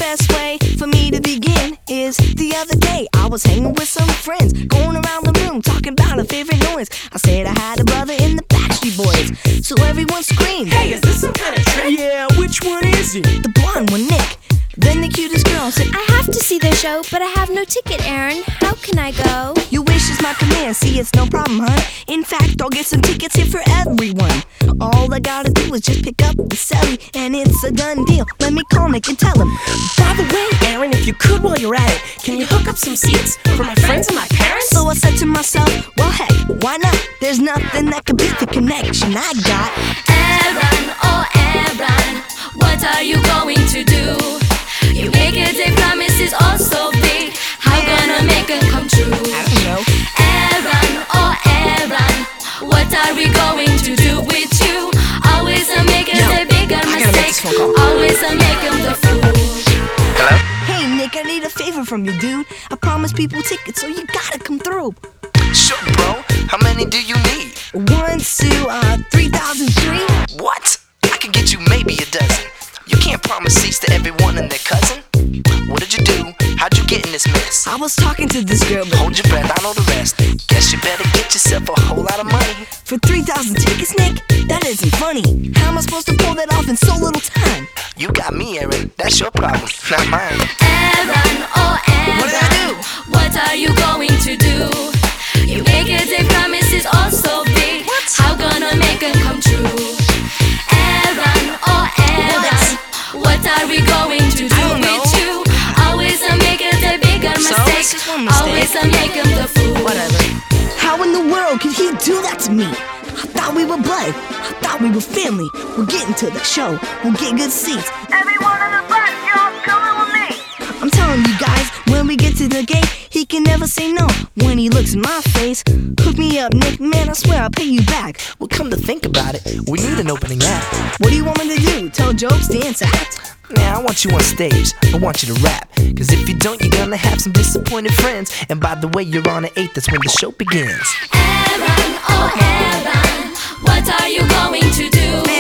best way for me to begin is the other day I was hanging with some friends, going around the room talking about a favorite noise. I said I had a brother in the Backstreet Boys, so everyone screamed, "Hey, is this some kind of trick?" Yeah, which one is he? The blonde one, Nick. Then the cutest girl said, I have to see their show, but I have no ticket, Aaron. How can I go? your wish is my command, see it's no problem, huh? In fact, I'll get some tickets here for everyone. All I gotta do is just pick up the celly, and it's a done deal. Let me call Nick and tell him. By the way, Aaron, if you could while you're at it, can you hook up some seats for my friends and my parents? So I said to myself, well heck, why not? There's nothing that could beat the connection I got. Aaron, oh Aaron, what are you going to do? You make it a promise is all so big. How gonna make it come true? I don't know. Aaron, oh Aaron, what are we going to do with you? Always a make it a bigger mistake. Always a make him the fool. Hey Nick, I need a favor from you, dude. I promised people tickets, so you gotta come through. Sure, bro. How many do you need? 1, 2, 3,003. What? I could get you maybe a dozen. You can't promise seats to everyone and their cousin. What did you do? How'd you get in this mess? I was talking to this girl, but Hold your breath, I know the rest. Guess you better get yourself a whole lot of money. for 3,000 tickets, Nick, that isn't funny. How am I supposed to pull that off in so little time? You got me, Aaron. That's your problem, not mine. Aaron, oh Aaron, What did I do? what are you going to do? You make it a promise is all so big. How gonna make it come true? Aaron, oh Aaron, what are we going to do don't know. with you? Always a make it a bigger So, mistake. it's just one mistake. Always a make him the fool. Whatever. How in the world could he do that to me? I thought we were blood. I thought we were family. We're getting to the show. We'll get good seats. Everyone on the bus, y'all coming with me. I'm telling you guys, when we get to the gate, he can never say no. When he looks in my face, hook me up, Nick, man, I swear I'll pay you back. Well, come to think about it, we need an opening act. What do you want me to do? Tell jokes, dance, act? Now I want you on stage, I want you to rap. Cause if you don't, you're gonna have some disappointed friends. And by the way, you're on at 8, that's when the show begins. Aaron, oh Aaron, what are you going to do?